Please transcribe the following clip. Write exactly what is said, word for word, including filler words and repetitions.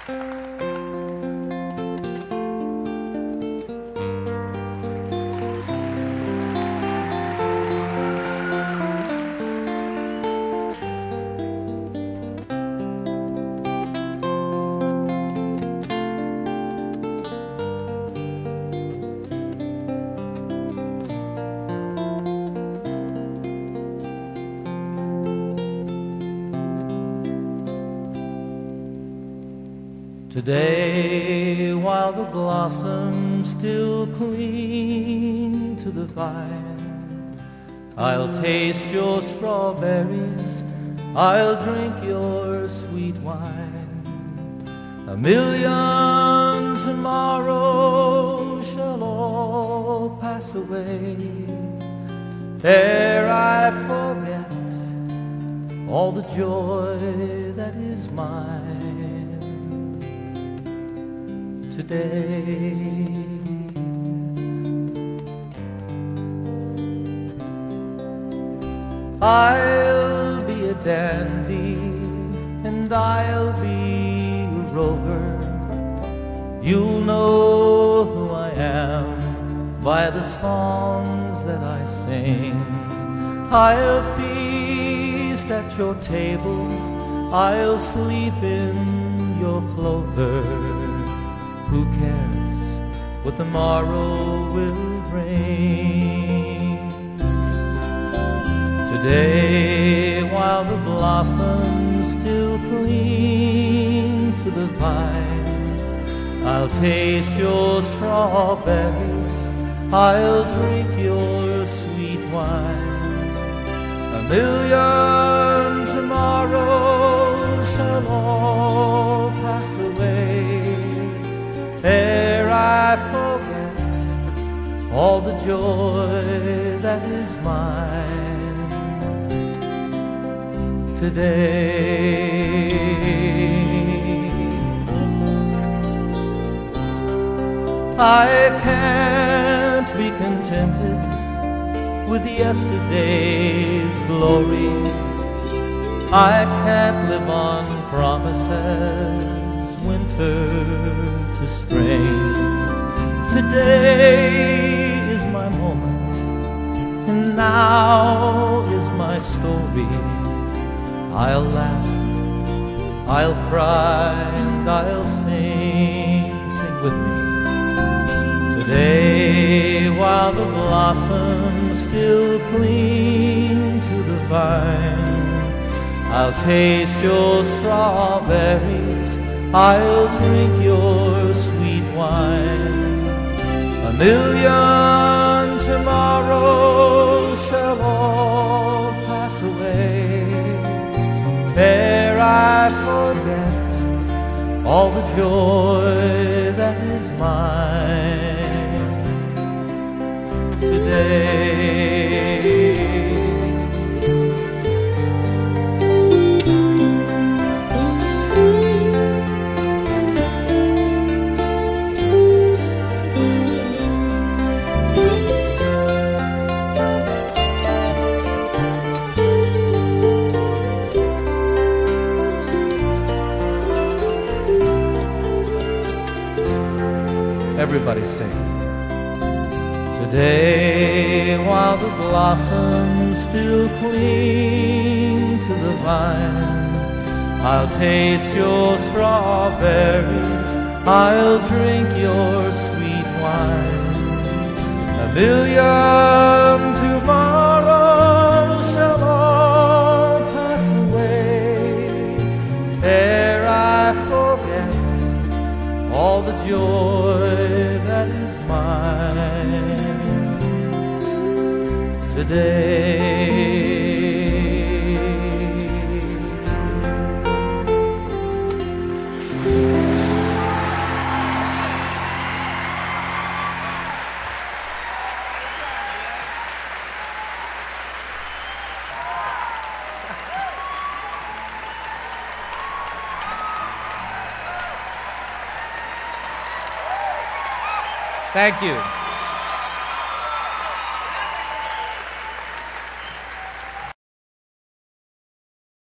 Today, while the blossoms still cling to the vine, I'll taste your strawberries, I'll drink your sweet wine. A million tomorrows shall all pass away ere I forget all the joy that is mine today. I'll be a dandy and I'll be a rover. You'll know who I am by the songs that I sing. I'll feast at your table, I'll sleep in your clover. Who cares what tomorrow will bring? Today, while the blossoms still cling to the vine, I'll taste your strawberries, I'll drink your sweet wine. A million tomorrows shall all pass away ere I forget all the joy that is mine today. I can't be contented with yesterday's glory. I can't live on promises, winter to spring. Today is my moment, and now is my story. I'll laugh, I'll cry, and I'll sing. Sing with me. Today, while the blossoms still cling to the vine, I'll taste your strawberries, I'll drink your sweet wine. A million tomorrows shall all pass away ere I forget all the joy that is mine today. Everybody sing. Today, while the blossoms still cling to the vine, I'll taste your strawberries, I'll drink your sweet wine. A million tomorrows shall all pass away ere I forget all the joy that is mine today. Thank you.